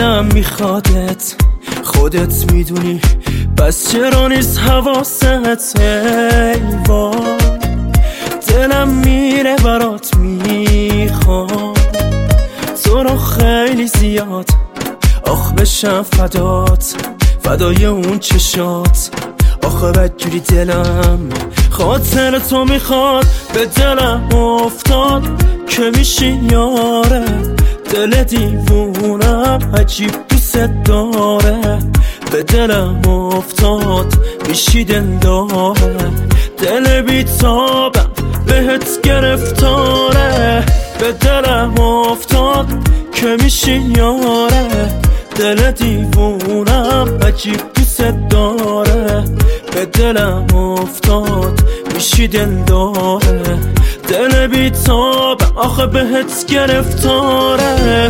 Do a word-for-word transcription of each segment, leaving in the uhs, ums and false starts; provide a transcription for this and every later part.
دلم میخوادت، خودت میدونی، بس چرا نیست حواست؟ ای وای دلم میره برات، میخوام تو رو خیلی زیاد، آخ بشم فدات، فدای اون چشات. آخه بدجوری دلم خاطر تو میخواد، به دلم افتاد که میشی یاره. دل دیوونم عجیب دوست داره، به دلم افتاد میشی دلداره. دل بیتابم بهت گرفتاره، به دلم افتاد که میشی یاره. دل دیوونم عجیب دوست داره، به دلم افتاد میشی دلداره. دل بیتابم آخه بهت گرفتاره.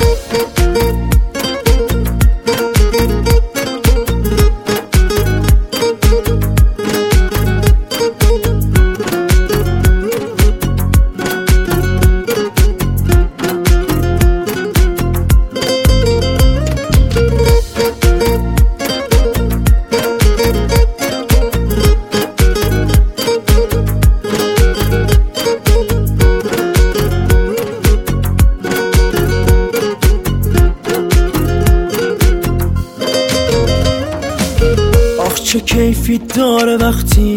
چه کیفی داره وقتی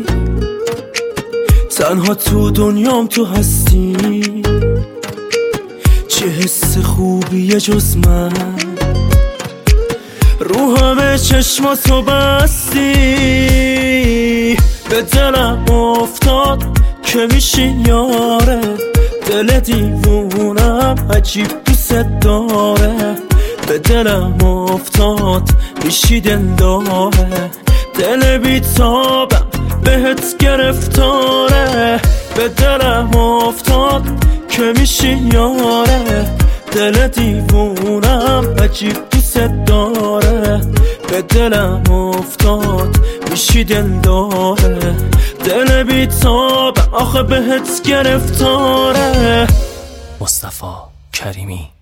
تنها تو دنیام تو هستی، چه حس خوبیه جز من، رو همه چشماتو بستی. به دلم افتاد که میشی یاره، دل دیوونم عجیب دوست داره. به دلم افتاد میشی دلداره، دل بیتابم بهت گرفتاره. به دلم افتاد که میشی یاره، دل دیوونم عجیب دوست داره. به دلم افتاد میشی دلداره، دل بیتابم آخه بهت گرفتاره. مصطفی کریمی.